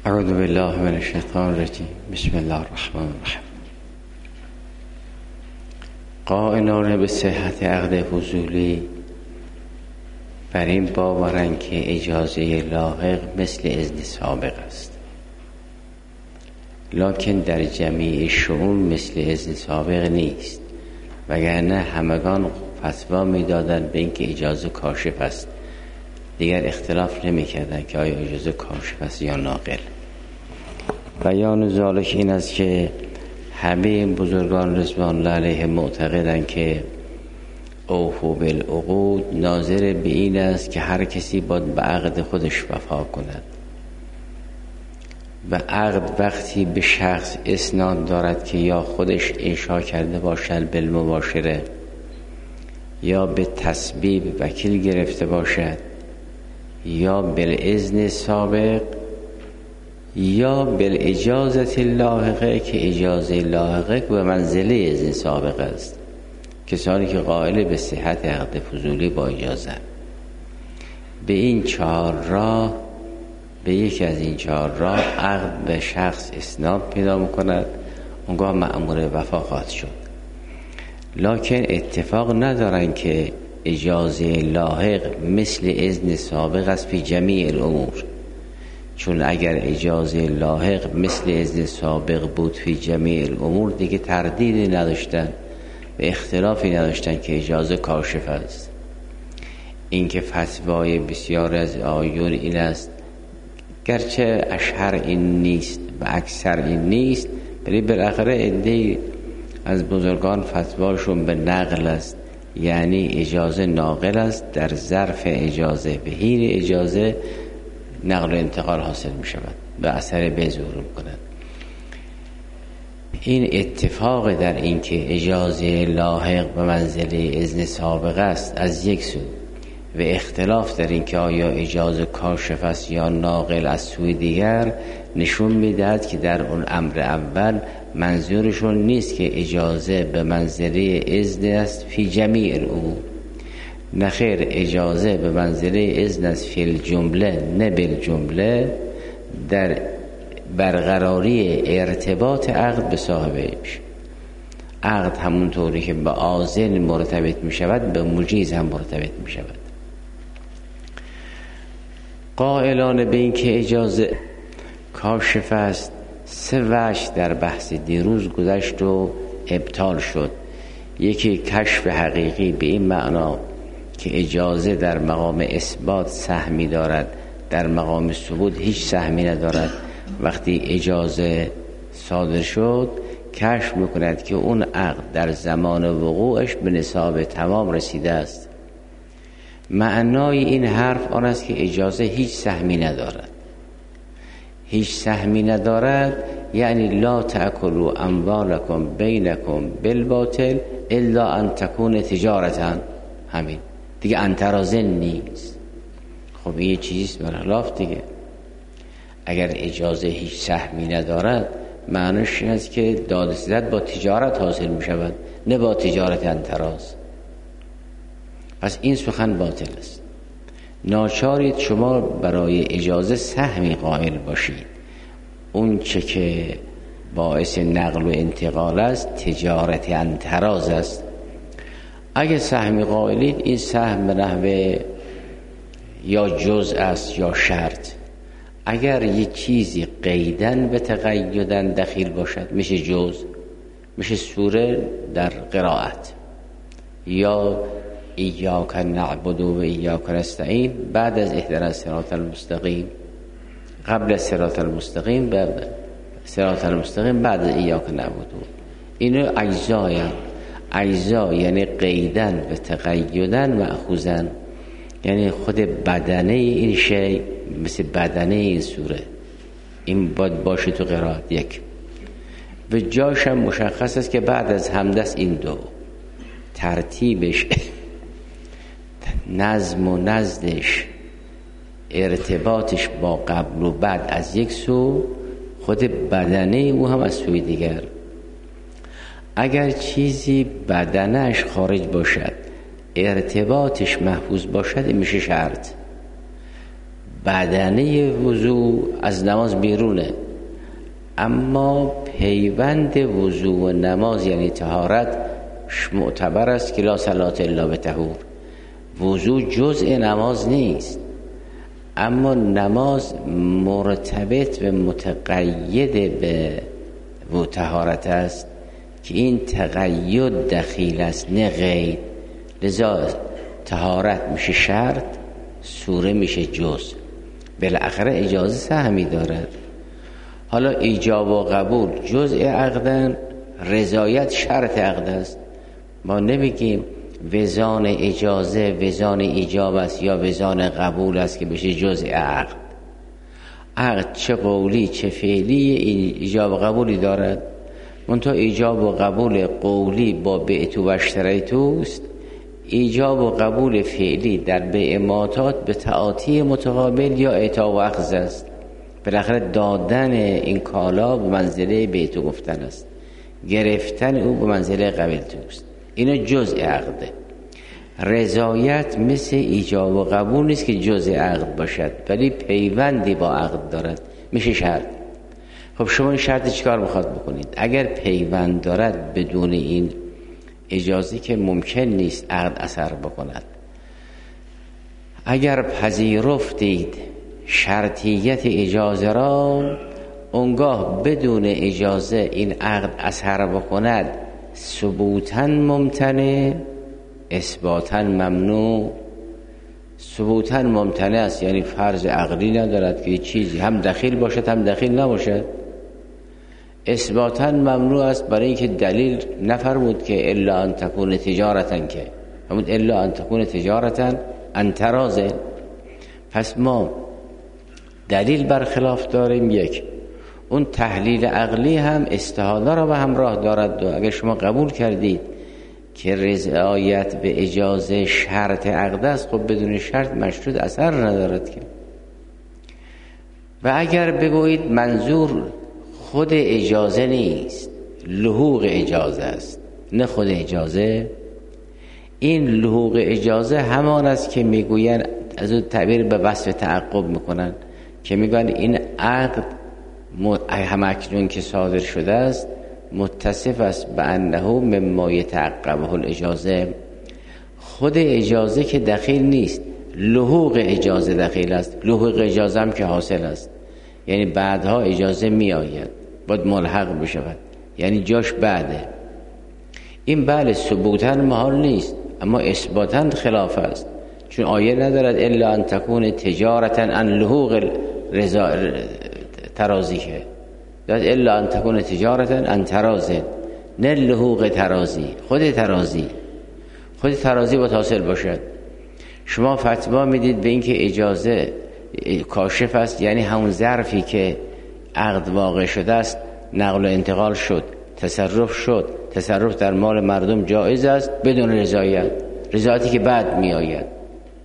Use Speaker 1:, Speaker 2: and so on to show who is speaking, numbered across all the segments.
Speaker 1: اعوذ بالله من الشیطان الرجیم. بسم الله الرحمن الرحیم. قائلان به صحت عقد فضولی بر این باورند که اجازه لاحق مثل اذن سابق است، لکن در جمیع شؤون مثل اذن سابق نیست، وگرنه همگان فتوا میدادند به اینکه اجازه کاشف است، دیگر اختلاف نمی‌کردند که آیا اجازه کاشف است یا ناقل. بیان ذالک این است که همه این بزرگان رضوان الله علیهم معتقدند که اوفوا بالعقود ناظر به این است که هر کسی باید به عقد خودش وفا کند و عقد وقتی به شخص اسناد دارد که یا خودش انشا کرده باشد بالمباشره یا به تسبیب وکیل گرفته باشد یا بالاذن سابق یا بالاجازه لاحقه که اجازه لاحقه به منزله اذن سابق است، کسانی که قائل به صحت عقد فضولی با اجازه. به این چهار راه، به یکی از این چهار راه عقد به شخص اسناد پیدا میکند، اونگاه مأمور وفا خواهد شد. لکن اتفاق ندارن که اجازه لاحق مثل اذن سابق است فی جمیع الامور، چون اگر اجازه لاحق مثل اذن سابق بود فی جمیع الامور دیگه تردیدی نداشتن و اختلافی نداشتن که اجازه کاشف است. اینکه فتوای بسیار از آیون این است، گرچه اشهر این نیست و اکثر این نیست، ولی بالاخره عده‌ای از بزرگان فتواشون به نقل است، یعنی اجازه ناقل است، در ظرف اجازه به حین اجازه نقل و انتقال حاصل می شود، به اثر بزور میکنند. این اتفاق در این که اجازه لاحق به منزله اذن سابق است از یک سو و اختلاف در این که آیا اجازه کاشف است یا ناقل از سوی دیگر نشون میدهد که در اون امر اول منظورشون نیست که اجازه به منزله اذن است فی جمیع الامور، نخیر، اجازه به منزله اذن است فی الجمله نه بالجمله، در برقراری ارتباط عقد به صاحبش. عقد همونطوری که به آذن مرتبط می شود به مجیز هم مرتبط می شود. قائلان به این که اجازه کاشف است سه وجه در بحث دیروز گذشت و ابطال شد. یکی کشف حقیقی به این معنا که اجازه در مقام اثبات سهمی دارد، در مقام ثبوت هیچ سهمی ندارد. وقتی اجازه صادر شد کشف میکند که اون عقد در زمان وقوعش به نصاب تمام رسیده است. معنای این حرف آن است که اجازه هیچ سهمی ندارد. هیچ سهمی ندارد یعنی لا تأکلوا اموالکم بینکم بالباطل الا ان تکون تجارتا، همین دیگه انترازن نیست. خب یه چیزیست برخلاف دیگه. اگر اجازه هیچ سهمی ندارد معنیش این است که دادرسیدت با تجارت حاصل می شود، نه با تجارت انتراز. پس این سخن باطل است. ناچارید شما برای اجازه سهمی قائل باشید. اون چه که باعث نقل و انتقال است تجارت انتراز است. اگه سهمی قائلید این سهم به نحوه یا جزء است یا شرط. اگر یک چیزی قیدن و تقیدن دخیل باشد میشه جزء، میشه سوره در قرائت، یا ایاک نعبد و ایاک نستعین بعد از اهدنا الصراط المستقیم، قبل از صراط المستقیم، بعد صراط المستقیم، بعد از ایاک نعبد. اینو اجزا یعنی قیدن و تقیدن مأخوذن، یعنی خود بدنه این شی مثل بدنه این سوره، این باید باشه تو قرائت. یک و جاش هم مشخص است که بعد از همدست این دو ترتیبش نظم و نزدش ارتباطش با قبل و بعد از یک سو، خود بدنه او هم از سوی دیگر. اگر چیزی بدنش خارج باشد ارتباطش محفوظ باشد میشه شرط. بدنه وضو از نماز بیرونه، اما پیوند وضو و نماز یعنی طهارت معتبر است که لا صلات الا بطهور. وضو جزء نماز نیست، اما نماز مرتبط و متقید به طهارت است که این تقید دخیل است نه غیر. لذا طهارت میشه شرط، سوره میشه جزء. بالاخره اجازه سهمی دارد. حالا ایجاب و قبول جزء عقدن، رضایت شرط عقد است. ما نمیگیم وزان اجازه وزان ایجاب است یا وزان قبول است که بشه جزء عقد. عقد چه قولی چه فعلی ایجاب و قبولی دارد، منتها ایجاب و قبول قولی با بعت و اشتریتو است، ایجاب و قبول فعلی در بیع معتاد به تعاطی متقابل یا اعطا و اخذ است. بالاخره دادن این کالا به منزله بیعت گفتن است، گرفتن او به منزله قبول توست. اینا جزء عقده. رضایت مثل ایجاب و قبول نیست که جزء عقد باشد، ولی پیوندی با عقد دارد، میشه شرط. خب شما این شرط چیکار میخواد بکنید؟ اگر پیوند دارد بدون این اجازه که ممکن نیست عقد اثر بکند. اگر پذیرفتید شرطیت اجازه را، اونگاه بدون اجازه این عقد اثر بکند ثبوتاً ممتنع، اثباتاً ممنوع. ثبوتاً ممتنع است یعنی فرض عقلی ندارد که چیزی هم دخیل باشد هم دخیل نباشد. اثباتاً ممنوع است برای اینکه دلیل نفرمود که الا ان تکون تجارتاً، که همون الا ان تکون تجارتاً عن تراض. پس ما دلیل برخلاف داریم. یک، اون تحلیل عقلی هم استحاله را به همراه دارد. و اگر شما قبول کردید که رضایت به اجازه شرط عقد است، خب بدون شرط مشروط اثر ندارد که. و اگر بگویید منظور خود اجازه نیست، لحوق اجازه است نه خود اجازه، این لحوق اجازه همان است که میگوین، از اون تعبیر به وصف تعقب میکنن که میگن این عقد همکنون که صادر شده است متصف است به انه مما یتعقبه الاجازه. خود اجازه که دخیل نیست، لحوق اجازه دخیل است. لحوق اجازه هم که حاصل است، یعنی بعدها اجازه می آید، باید ملحق بشود، یعنی جاش بعده. این بله ثبوتاً محال نیست، اما اثباتاً خلاف است، چون آیه ندارد الا ان تکون تجارتاً عن لحوق ترازی، که داد الا ان تکون تجارتاً عن تراض، نه لحوق ترازی. خود ترازی باید حاصل باشد. شما فتوا میدید به اینکه اجازه کاشف است، یعنی همون ظرفی که عقد واقع شده است نقل و انتقال شد، تصرف شد، تصرف در مال مردم جایز است بدون رضایتی که بعد می آید.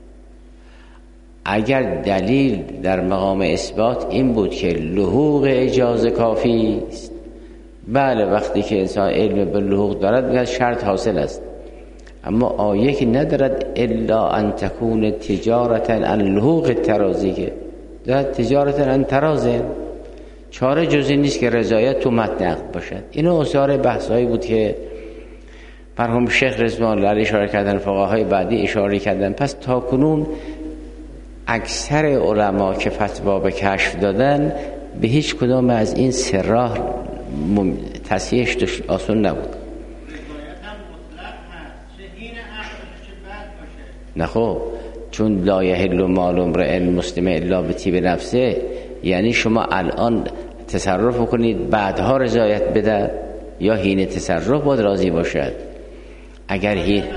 Speaker 1: اگر دلیل در مقام اثبات این بود که لحوق اجازه کافی است، بله وقتی که انسان علم به لحوق دارد میگه شرط حاصل است. اما آیه که ندارد الا ان تکون تجارتا عن لحوق ترازی، که دارد تجارتا عن ترازه، چاره جزی نیست که رضایت تو متن عقد باشد. اینو اصاره بحثایی بود که مرحوم شیخ رضوان الله علیه اشاره کردن، فقهای بعدی اشاره کردن. پس تا کنون اکثر علما که فتوا به کشف دادن به هیچ کدام از این سه راه تصحیحش آسان نبود. نه خب، چون لا یحل مال امرئ مسلم الا بطیب نفسه، یعنی شما الان تصرف کنید بعدها رضایت بده، یا حین تصرف باید راضی باشد. اگر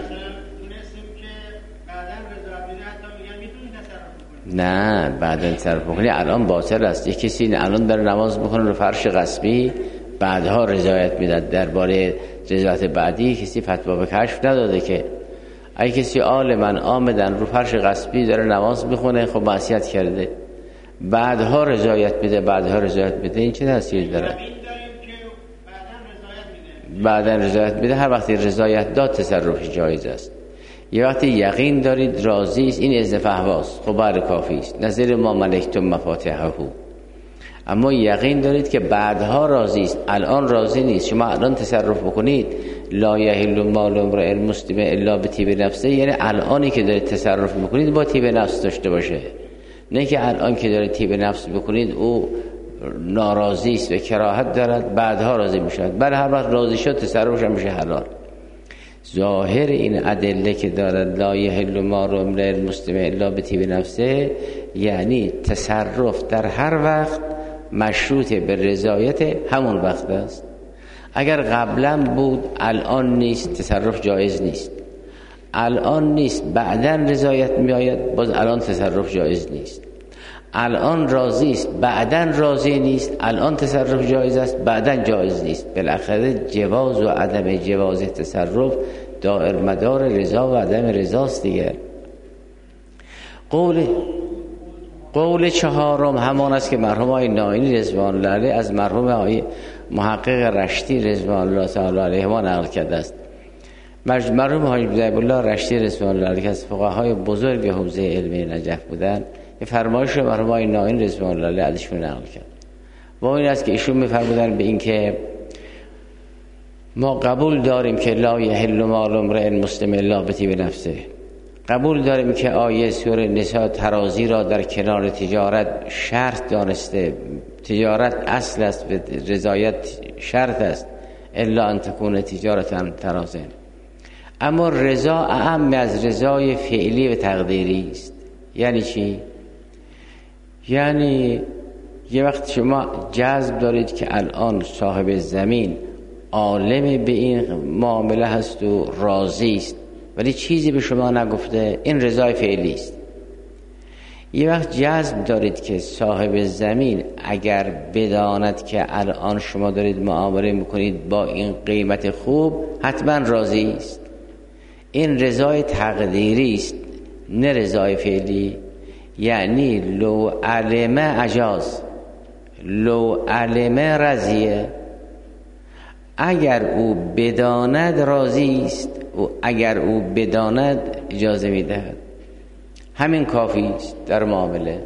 Speaker 1: نه بعد تصرف بکنی الان باطل است. یک کسی الان در نماز بخونه رو فرش غصبی، بعدها رضایت میده. درباره رضایت بعدی کسی فتوا به کشف نداده که. اگه کسی عالمن آمدن رو فرش غصبی داره نماز بخونه، خب معصیت کرده، بعدها رضایت بده، این چه تأثیری داره؟ بعدن رضایت میده. هر وقتی رضایت داد تصرف جایز است. یه وقتی یقین دارید راضی است، این ازد فهواست، خب بله کافی است. نظر ما ملکتم مفاتحه. اما یقین دارید که بعدها راضی است، الان راضی نیست. شما الان تصرف بکنید لا یحل مال امرئ مسلم الا بطیب نفسه، یعنی الانی که دارید تصرف میکنید با طیب نفس داشته باشه، نه که الان که دارید طیب نفس بکنید او ناراضی است و کراهت دارد بعدها راضی میشد. بله هر وقت راضی شد تصرفش هم میشه حلال. ظاهر این ادله که دارد لا یحل مال امرئ مسلم الا بطیب نفسه، یعنی تصرف در هر وقت مشروط به رضایت همون وقت است. اگر قبلا بود الان نیست، تصرف جایز نیست. الان نیست بعداً رضایت میآید، باز الان تصرف جایز نیست. الان راضی است بعداً راضی نیست، الان تصرف جایز است بعداً جایز نیست. بالاخره جواز و عدم جواز تصرف دائر مدار رضا و عدم رضاست دیگه. قول چهارم همان است که مرحوم آقای نائینی رضوان الله علیه از مرحوم آقای محقق رشتی رضوان الله تعالی علیه ما نقل کرده است. مرحوم حاجی ضیب الله رشتی رضوان الله علیه که از فقهای بزرگ حوزه علمی نجف بودن، یه فرمایش مرحوم آقای نائینی رضوان الله علیه ازشون نقل کرد. و این است که ایشون می‌فرمودن به این که ما قبول داریم که لا یحل مال امرئ مسلم الا بطیب نفسه. قبول داریم که آیه سوره نساء ترازی را در کنار تجارت شرط دانسته. تجارت اصل است و رضایت شرط است، الا ان تکون تجارتا ترازن. اما رضا اعم از رضای فعلی و تقدیری است. یعنی چی؟ یعنی یه وقت شما جذب دارید که الان صاحب زمین عالم به این معامله هست و راضی است، ولی چیزی به شما نگفته، این رضای فعلی است. یه وقت جذب دارید که صاحب زمین اگر بداند که الان شما دارید معامله میکنید با این قیمت خوب، حتما راضی است. این رضای تقدیری است، نه رضای فعلی. یعنی لو علم اجاز، لو علم رضیه. اگر او بداند راضی است و اگر او بداند اجازه میدهد. همین کافی است در معامله.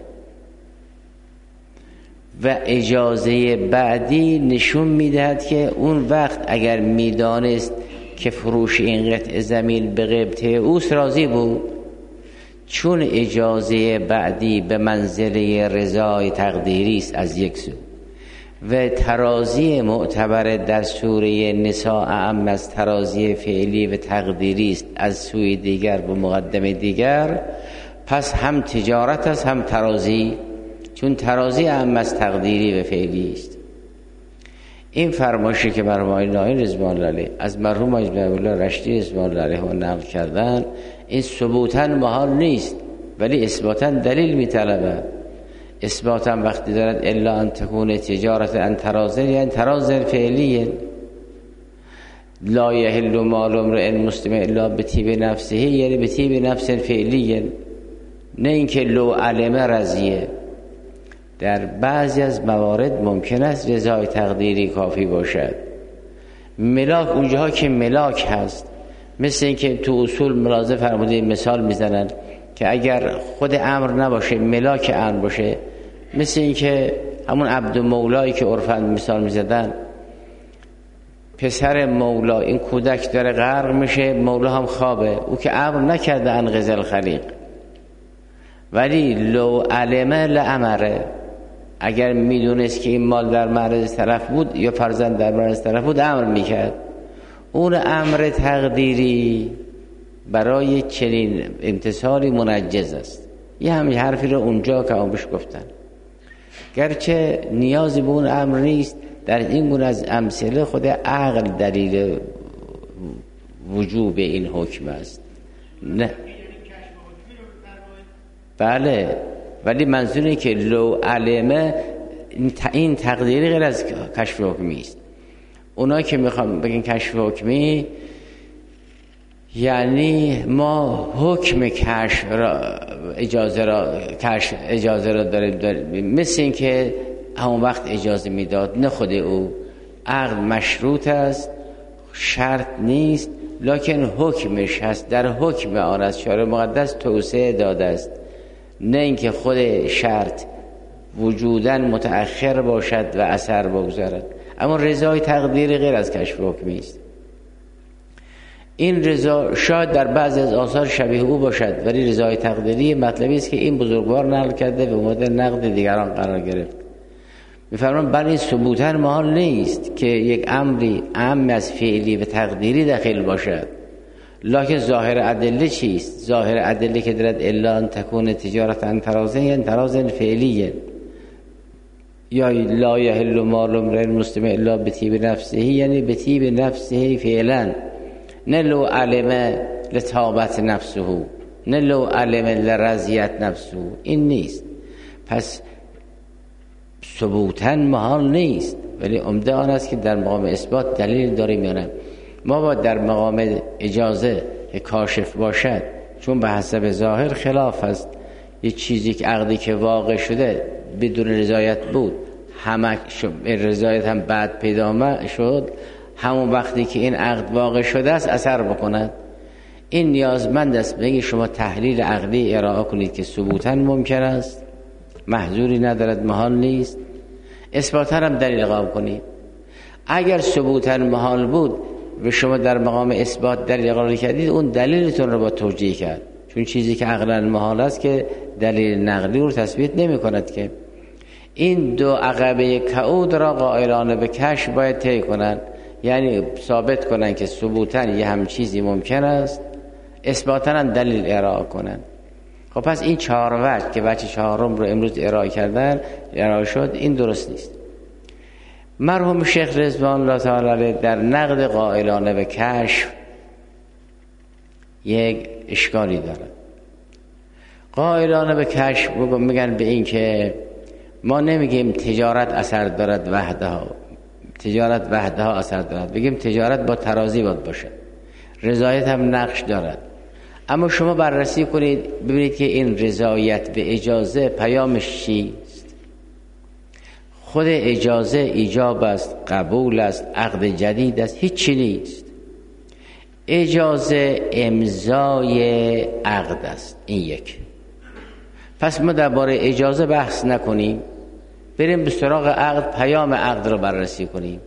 Speaker 1: و اجازه بعدی نشون میدهد که اون وقت اگر میدانست که فروش این قطع زمین به قبطه اوست راضی بود، چون اجازه بعدی به منزله رضای تقدیری است از یک سو، و ترازی معتبر در سوره نساء اعم از ترازی فعلی و تقدیری است از سوی دیگر و مقدم دیگر. پس هم تجارت است هم ترازی، چون ترازی اعم از تقدیری و فعلی است. این فرمایشی که مرحوم آقای نائینی رضوان الله علیه از مرحوم حاجی ضیب الله رشتی رضوان الله علیه نقل کردن، این ثبوتاً محال نیست ولی اثباتاً دلیل می‌طلبد. اثباتاً وقتی دارد الا ان تکون تجارت ان ترازن، یعنی ترازن فعلیه. لا یحل مال امرئ مسلم الا بطیب نفسه، یعنی بطیب نفس فعلیه، نه اینکه لو علم رضیه. در بعضی از موارد ممکن است رضای تقدیری کافی باشد. ملاک اونجاها که ملاک هست، مثل اینکه تو اصول ملاحظه فرمودید مثال میزنن که اگر خود امر نباشه ملاک امر باشه، مثل اینکه همون عبد مولایی که عرفاً مثال میزدن، پسر مولا این کودک داره غرق میشه، مولا هم خوابه، او که امر نکرده انقذ الخلیق، ولی لو علم لامره، اگر میدونست که این مال در معرض طرف بود یا فرزند در معرض طرف بود امر میکرد. اون امر تقدیری برای چنین امتثالی منجز است. یه همین حرفی رو اونجا که بهش گفتن، گرچه نیازی به اون امر نیست. در این گونه از امثله خود عقل دلیل وجوب این حکم است. نه بله، ولی منظوره که لو علمه این تقدیری غیر از کشف حکمی است. اونا که میخوام بگن کشف حکمی یعنی ما حکم کشف را اجازه را داریم، مثل این که همون وقت اجازه میداد، نه خود او. عقد مشروط است، شرط نیست، لکن حکمش هست، در حکم آن است. شارع مقدس توسعه داده است، نه اینکه خود شرط وجوداً متأخر باشد و اثر بگذارد. اما رضای تقدیری غیر از کشف حکمی است. این رضا شاید در بعضی از آثار شبیه او باشد، ولی رضای تقدیری مطلبی است که این بزرگوار نقل کرده و مورد نقد دیگران قرار گرفت. می‌فرمایند بل این ثبوتاً محال نیست که یک امری اعم از فعلی و تقدیری داخل باشد. لکن ظاهر ادله چیست؟ ظاهر ادله که دارد الا ان تکون تجارت عن تراضی، یعنی تراض فعلیه، یا لا یحل مال امرئ مسلم الا بطیب نفسه، یعنی بطیب نفسه فعلا، نه لو علم لطابت نفسه، نه لو علم لرضیت نفسه. این نیست. پس ثبوتاً محال نیست، ولی عمده آن است که در مقام اثبات دلیل داریم یا نه. ما با در مقام اجازه که کاشف باشد، چون به حسب ظاهر خلاف است. یه چیزی که عقدی که واقع شده بدون رضایت بود، همه رضایت هم بعد پیدا شد، همون وقتی که این عقد واقع شده است اثر بکند. این نیازمند است بگی شما تحلیل عقلی ارائه کنید که ثبوتاً ممکن است، محظوری ندارد، محال نیست. اثباتاً هم دلیل قائم کنید. اگر ثبوتاً محال بود و شما در مقام اثبات دلیل قائل کردید، اون دلیلتون رو با توجیه کرد، چون چیزی که عقلاً محال است که دلیل نقلی رو تثبیت نمی کند. که این دو عقبه کعود را قائلان به کشف باید طی کنند، یعنی ثابت کنند که ثبوتاً یه هم چیزی ممکن است، اثباتاً هم دلیل ارائه کنند. خب پس این 4 وجه که وجه 4م رو امروز ارائه شد، این درست نیست. مرحوم شیخ رضوان الله تعالی علیه در نقد قائلانه به کشف یک اشکالی دارد. قائلانه به کشف میگن به این که ما نمیگیم تجارت اثر دارد وحدها، تجارت وحدها اثر دارد، بگیم تجارت با ترازی باید باشد، رضایت هم نقش دارد. اما شما بررسی کنید ببینید که این رضایت به اجازه پیامش چیست. خود اجازه ایجاب است، قبول است، عقد جدید است، هیچی نیست. اجازه امضای عقد است. این یک. پس ما درباره اجازه بحث نکنیم، بریم به سراغ عقد، پیام عقد رو بررسی کنیم.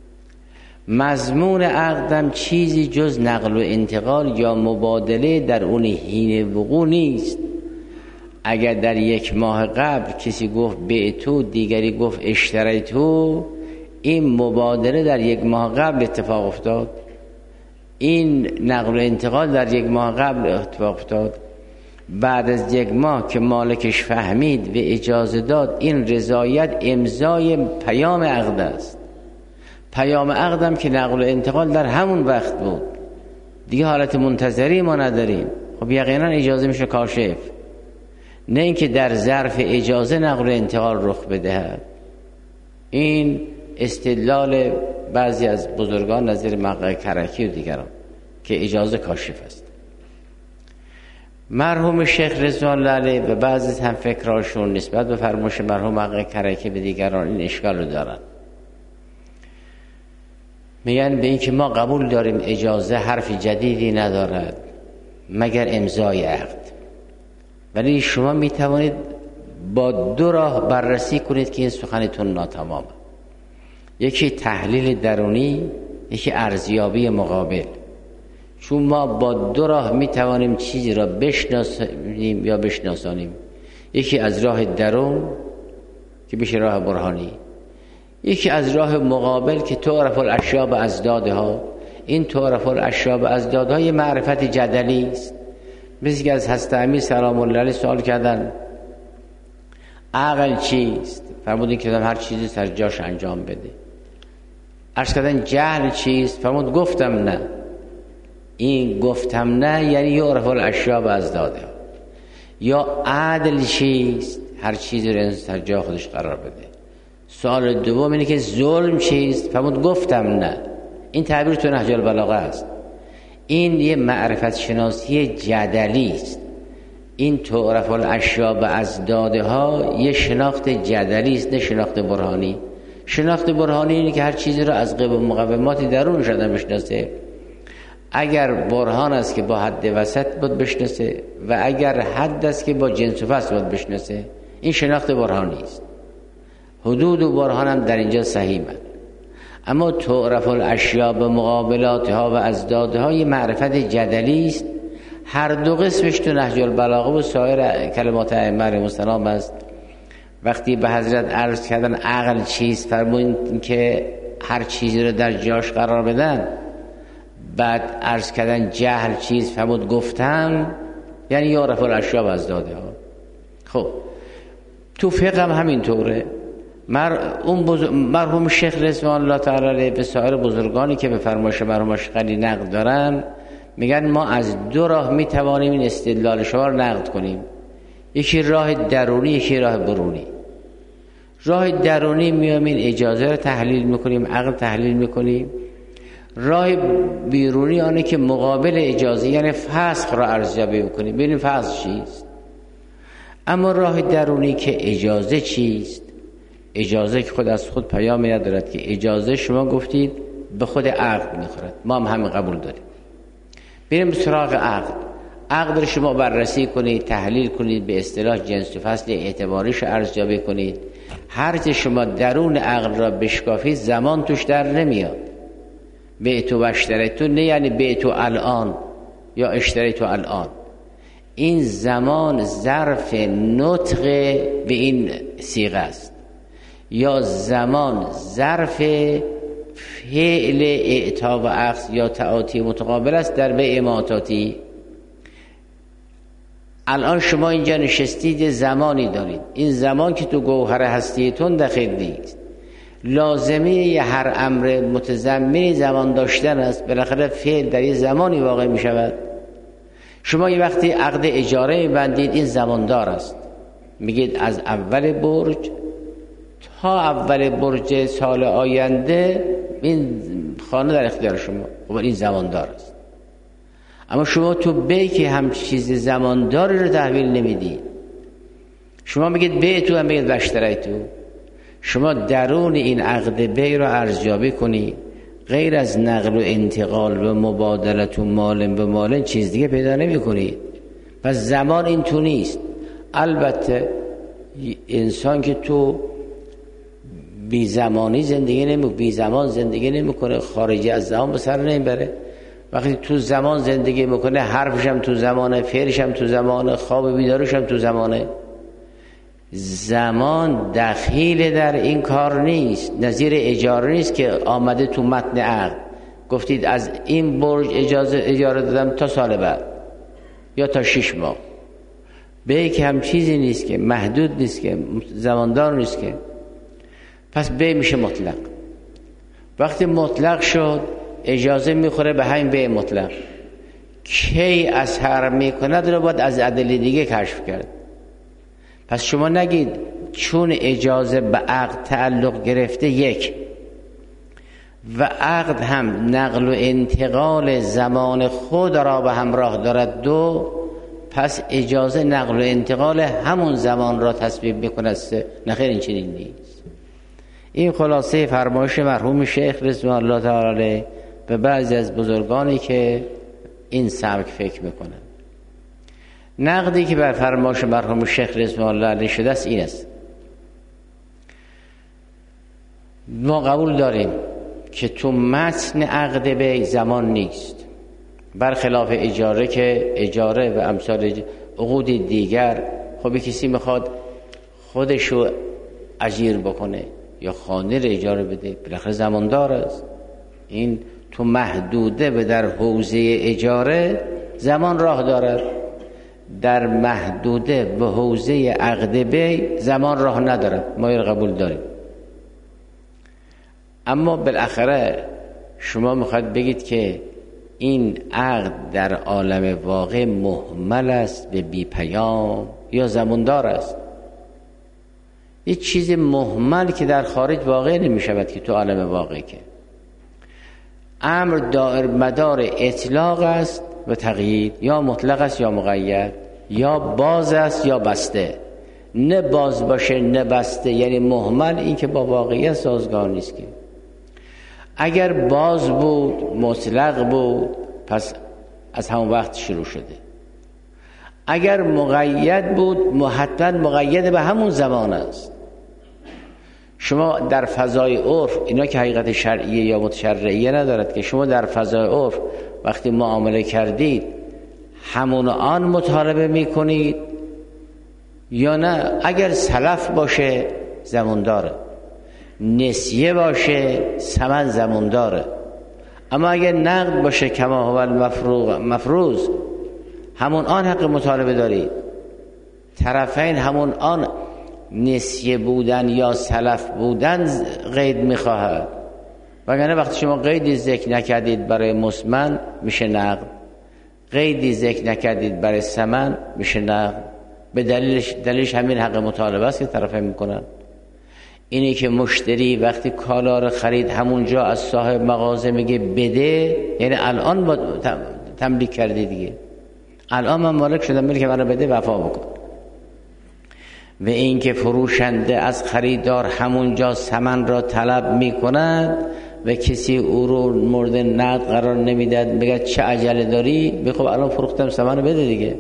Speaker 1: مضمون عقدم چیزی جز نقل و انتقال یا مبادله در اون حین وقوع نیست. اگر در 1 ماه قبل کسی گفت بعتو، دیگری گفت اشتریتو، این مبادله در 1 ماه قبل اتفاق افتاد، این نقل و انتقال در 1 ماه قبل اتفاق افتاد. بعد از 1 ماه که مالکش فهمید و اجازه داد، این رضایت امضای پیام عقد است. پیام عقدم که نقل و انتقال در همون وقت بود، دیگه حالت منتظری ما نداریم. خب یقینا اجازه میشه کاشف، نه اینکه در ظرف اجازه نقل و انتقال رخ بدهد. این استدلال بعضی از بزرگان نظیر مقعد کرکی و دیگران که اجازه کاشف است. مرحوم شیخ رضوان الله علیه و بعضی هم فکراشون نسبت به فرمایش مرحوم مقعد کرکی به دیگران این اشکال رو دارن. میگن به این که ما قبول داریم اجازه حرف جدیدی ندارد مگر امضای عقد، ولی شما میتوانید با 2 راه بررسی کنید که این سخنتون ناتمامه. یکی تحلیل درونی، یکی ارزیابی مقابل. چون ما با 2 راه میتوانیم چیزی را بشناسیم یا بشناسانیم. یکی از راه درون که میشه راه برهانی، یکی از راه مقابل که تعرف الاشیاء بازدادها. این تعرف الاشیاء بازدادها یه معرفت جدلی است. مثل که از حضرت امیر سلام الله علیه سوال کردن عقل چیست؟ فرمودن که هر چیزی سر جاش انجام بده. عرض کردن جهل چیست؟ فرمود گفتم نه. این گفتم نه یعنی یعرف الاشیاء بازدادها. یا عدل چیست؟ هر چیزی رو سر جا خودش قرار بده. سوال دوم اینه که ظلم چیست؟ فرمود گفتم نه. این تعبیر تو نهج البلاغه است. این یه معرفت شناسی جدلی است. این تعرف الاشیاء بازدادها یه شناخت جدلی است، نه شناخت برهانی. شناخت برهانی اینه که هر چیزی رو از قبل مقومات درونش آدم بشناسه. اگر برهان است که با حد وسط باید بشناسه و اگر حد است که با جنس و فصل باید بشناسه. این شناخت برهانی است. حدود و برهان هم در اینجا صحیحه. اما تعرف الاشیاء به مقابلاتها و ازدادها یه معرفت جدلی است. هر دو قسمش تو نهج البلاغه و سایر کلمات ائمه علیهم السلام است. وقتی به حضرت عرض کردن عقل چیست، فرمودن که هر چیزی رو در جاش قرار بدن. بعد عرض کردن جهل چیست، فرمود گفتم، یعنی یعرف الاشیاء و ازدادها. خب تو فقه هم همینطوره. مرحوم شیخ رضوان الله تعالی علیه به سایر بزرگانی که به فرمایش مرحوم اشقری نقد دارن میگن ما از دو راه میتوانیم این استدلال شما رو نقد کنیم. یکی راه درونی، یکی راه برونی. راه درونی میام این اجازه رو تحلیل میکنیم، عقل تحلیل میکنیم. راه بیرونی آنه که مقابل اجازه یعنی فسخ رو ارزیابی میکنیم، ببینیم فسخ چیست. اما راه درونی که اجازه چیست، اجازه که خود از خود پیامی ندارد که اجازه شما گفتید به خود عقل میخورد، ما هم همین قبول داریم. بریم سراغ عقل. عقل رو شما بررسی کنید، تحلیل کنید، به اصطلاح جنس و فصل اعتباریش ارزیابی کنید. هر چه شما درون عقل را بشکافید زمان توش در نمیاد. بیتو و اشتریتو نه یعنی بیتو الان یا اشتریتو الان. این زمان ظرف نطق به این صیغه است، یا زمان ظرف فعل اعطا و اخذ یا تعاطی متقابل است در بیع معطاتی. الان شما اینجا نشستید، زمانی دارید. این زمان که تو گوهر هستیتون داخل نیست. لازمه هر امر متضمن زمان داشتن است. بالاخره فعل در یه زمانی واقع می شود. شما یه وقتی عقد اجاره می‌بندید، این زماندار است. میگید از اول برج تا اول برج سال آینده این خانه در اختیار شما. خب این زماندار است. اما شما تو بی که هم چیز زمانداری رو تحویل نمیدید. شما میگید بی تو، هم میگید بشتری تو. شما درون این عقد بی رو ارزیابی کنید. غیر از نقل و انتقال و مبادلت و مال به مال چیز دیگه پیدا نمی کنید. پس زمان این تو نیست. البته انسان که تو بی زمانی زندگی بی زمان زندگی نمیکنه، خارجی از زمان به سر نمیبره. وقتی تو زمان زندگی میکنه، حرفش هم تو زمانه، فعلش هم تو زمانه، خواب بیدارش هم تو زمانه. زمان دخیل در این کار نیست. نظیر اجاره نیست که آمده تو متن عقد گفتید از این برج اجاره دادم تا سال بعد یا تا 6 ماه. به که هم چیزی نیست که محدود نیست، که زماندار نیست که. پس به میشه مطلق. وقتی مطلق شد اجازه میخوره به همین به مطلق. کی اثر میکند رو باید از ادله دیگه کشف کرد. پس شما نگید چون اجازه به عقد تعلق گرفته یک و عقد هم نقل و انتقال زمان خود را به همراه دارد دو، پس اجازه نقل و انتقال همون زمان را تسبیب میکند سه. نخیر، این چنین نیست. این خلاصه فرمایش مرحوم شیخ رضوان الله تعالی به بعضی از بزرگانی که این سبک فکر میکنن. نقدی که بر فرمایش مرحوم شیخ رضوان الله علیه شده است این است: ما قبول داریم که تو متن عقد به زمان نیست، برخلاف اجاره که اجاره و امثال عقود دیگر خب کسی میخواد خودشو اجیر بکنه یا خانه رو اجاره بده، بالاخره زماندار است. این تو محدوده به در حوزه اجاره زمان راه دارد، در محدوده به حوزه عقد بی زمان راه ندارد. ما این قبول داریم. اما بالاخره شما میخواید بگید که این عقد در عالم واقع مهمل است، به بی پیام، یا زماندار است. یه چیز مهمل که در خارج واقع نمیشود که تو عالم واقع که امر دائر مدار اطلاق است و تقیید، یا مطلق است یا مقید، یا باز است یا بسته. نه باز باشه نه بسته، یعنی مهمل، این که با واقعیت سازگار نیست. که اگر باز بود مطلق بود، پس از همون وقت شروع شده. اگر مقید بود حتما مقید به همون زمان است. شما در فضای عرف، اینا که حقیقت شرعیه یا متشرعیه ندارد، که شما در فضای عرف وقتی معامله کردید همون آن مطالبه میکنید یا نه؟ اگر سلف باشه زمان داره، نسیه باشه ثمن زمان داره، اما اگر نقد باشه کما هو مفروض همون آن حق مطالبه دارید. طرفین همون آن نسیه بودن یا سلف بودن قید میخواهد، وگرنه وقتی شما قیدی ذکر نکردید برای مسمن میشه نقد، قیدی ذکر نکردید برای ثمن میشه نقد. به دلیلش همین حق مطالبه است که طرفین میکنن. اینی که مشتری وقتی کالا رو خرید همونجا از صاحب مغازه میگه بده، یعنی الان با تملیک کردی دیگه، الان من مالک شدم، ملک منو بده وفا بکن. و این که فروشنده از خریدار همونجا ثمن را طلب میکند و کسی او رو مورد نقد قرار نمیداد، بگه چه عجله داری؟ بگه خب الان فروختم ثمن رو بده دیگه.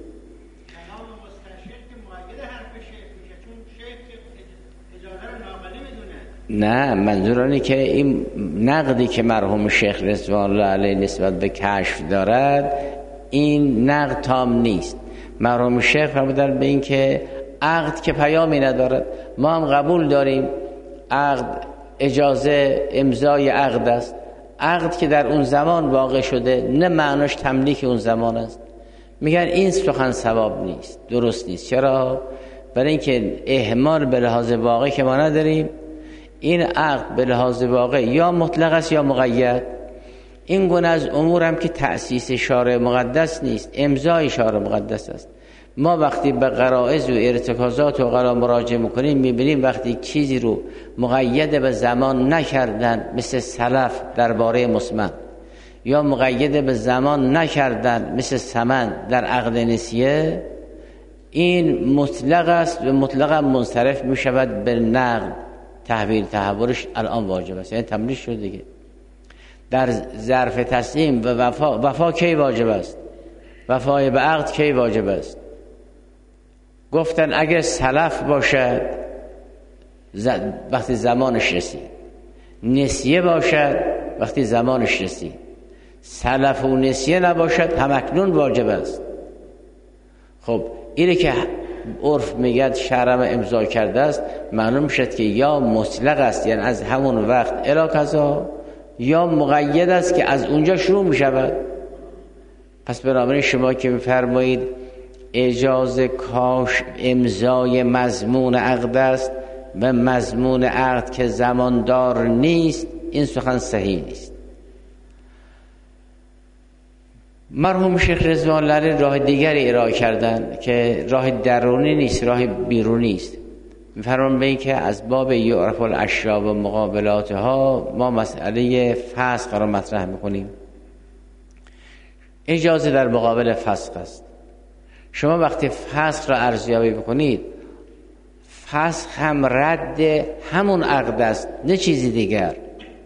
Speaker 1: نه، منظور اینه که این نقدی که مرحوم شیخ رضوان الله علیه نسبت به کشف دارد این نقد تام نیست. مرحوم شیخ فرمودن به این که عقد که پیامی ندارد، ما هم قبول داریم عقد اجازه امضای عقد است، عقد که در اون زمان واقع شده نه معناش تملیک اون زمان است. میگن این سخن صواب نیست، درست نیست. چرا؟ برای اینکه اهمال به لحاظ واقع که ما نداریم، این عقد به لحاظ واقع یا مطلق است یا مقید. این گونه از امور هم که تأسیس شارع مقدس نیست، امضای شارع مقدس است. ما وقتی به غرائز و ارتکازات و غلا مراجعه میکنیم میبینیم وقتی چیزی رو مقید به زمان نکردن، مثل سلف درباره مسمن، یا مقید به زمان نکردن مثل ثمن در عقد نسیه، این مطلق است و مطلقا منصرف میشود به نقد. تحویل تحولش الان واجب است، یعنی تملیک شد دیگه. در ظرف تسلیم و وفا کی واجب است؟ وفای به عقد کی واجب است؟ گفتن اگر سلف باشد وقتی زمانش رسید، نسیه باشد وقتی زمانش رسید، سلف و نسیه نباشد همکنون واجب است. خب اینه که عرف میگه شرم امضا کرده است، معلوم شد که یا مطلق است یعنی از همون وقت الی کذا، یا مقید است که از اونجا شروع میشود. پس بنابراین شما که میفرمایید اجازه کاش امضای مضمون عقد است و مضمون عقد که زماندار نیست، این سخن صحیح نیست. مرحوم شیخ رضوان الله علیه راه دیگری ارائه کردن که راه درونی نیست، راه بیرونی است. می‌فرمایند به این که از باب یعرف الاشیاء و مقابلاتها ما مسئله فسخ را مطرح می‌کنیم. اجازه در مقابل فسخ است. شما وقتی فسخ را ارزیابی بکنید، فسخ هم رد همون عقد است نه چیزی دیگر.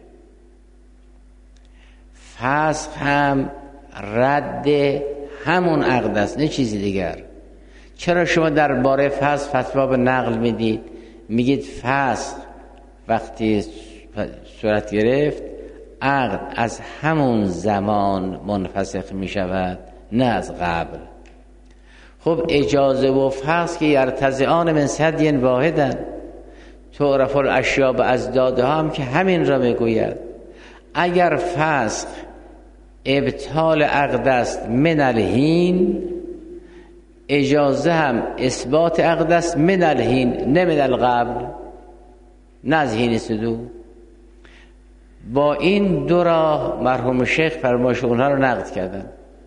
Speaker 1: فسخ هم رد همون عقد است نه چیزی دیگر. چرا شما درباره فسخ فتوا به نقل میدید؟ میگید فسخ وقتی صورت گرفت عقد از همون زمان منفسخ میشود نه از قبل. خب اجازه و فسخ که یرتضعان من ثدی واحدن، تعرف الاشیاء بازدادها هم که همین را میگوید. اگر فسخ ابطال عقد است من الحین، اجازه هم اثبات عقد است من الحین نه من القبل، نه از حین صدور. با این دو راه مرحوم شیخ فرمایش اونها رو نقد کردن.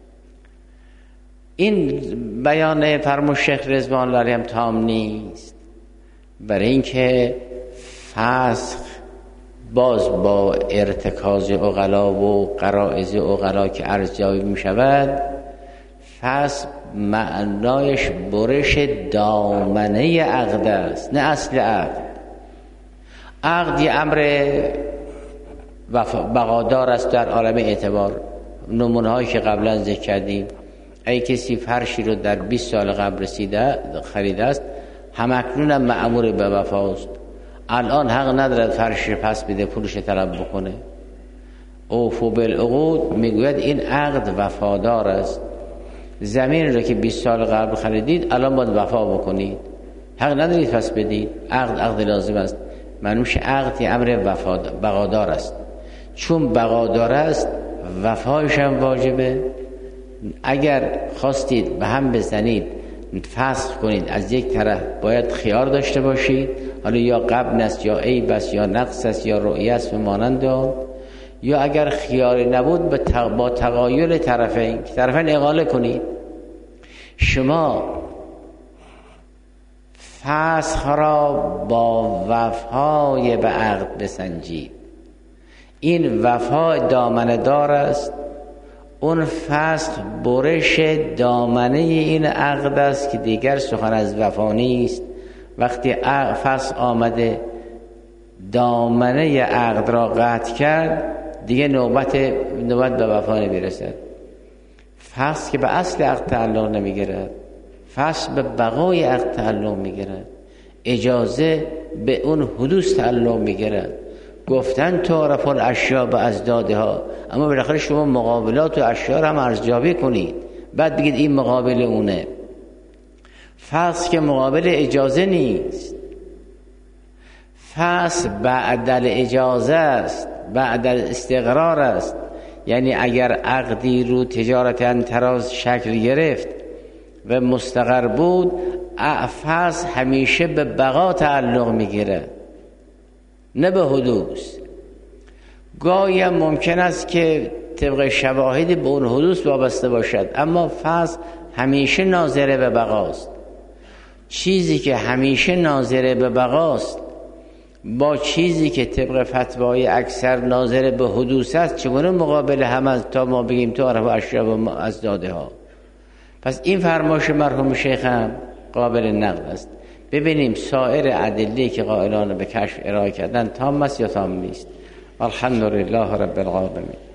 Speaker 1: این بیان فرمایش شیخ رضوان الله علیه هم تام نیست، برای اینکه فسخ باز با ارتکاز عقلا و غرایز عقلا که ارزیابی می شود، فسخ معنایش برش دامنه عقد است نه اصل عقد. عقد یه امر بقادار است در عالم اعتبار نمونه هایی که قبلا ذکر کردیم، اگه کسی فرشی رو در 20 سال قبل خریده است، همکنون هم مأمور به وفاست، الان حق ندارد فرشی پس بده، پولش طلب بکنه. اوفوا بالعقود میگوید این عقد وفادار است. زمین رو که 20 سال قبل خریدید الان باید وفا بکنید، حق ندارید پس بدید. عقد لازم است. منوش عقد امر بقادار است، چون بقادار است وفایش هم واجبه. اگر خواستید به هم بزنید، فسخ کنید، از یک طرف باید خیار داشته باشید، حالا یا غبن است یا عیب است یا نقص است یا رؤیه است و مانند آن، یا اگر خیاری نبود با تقایل طرفین اقاله کنید. شما فسخ را با وفای به عقد بسنجید. این وفا دامنه دار است، اون فسخ برش دامنه این عقد است که دیگر سخن از وفا نیست. وقتی فسخ آمده دامنه عقد را قطع کرد، دیگه نوبت به وفا نمیرسد. فسخ که به اصل عقد تعلق نمیگیرد، فسخ به بقای عقد تعلق میگیرد، اجازه به اون حدوث تعلق میگیرد. گفتن تعرف الاشیاء بازدادها، اما بالاخره شما مقابلات و اشیاء را هم ارزیابی کنید، بعد بگید این مقابل اونه. فسخ که مقابل اجازه نیست، فسخ بعد الاجازه است، بعد الاستقرار است. یعنی اگر عقدی رو تجارتا تراز شکل گرفت و مستقر بود، فسخ همیشه به بقا تعلق میگیره، نه به حدوث. گاهی هم ممکن است که طبق شواهدی به اون حدوث وابسته باشد، اما فسخ همیشه ناظره به بقاست. چیزی که همیشه ناظره به بقاست با چیزی که طبق فتوای اکثر ناظر به حدوث است، چگونه مقابل هم از تا ما بگیم تو عرف اشراب از داده ها؟ پس این فرمایش مرحوم شیخ هم قابل نقد است. ببینیم سایر ادله که قائلان به کشف ارائه کردن تام است یا تام نیست. الحمدلله رب العالمین.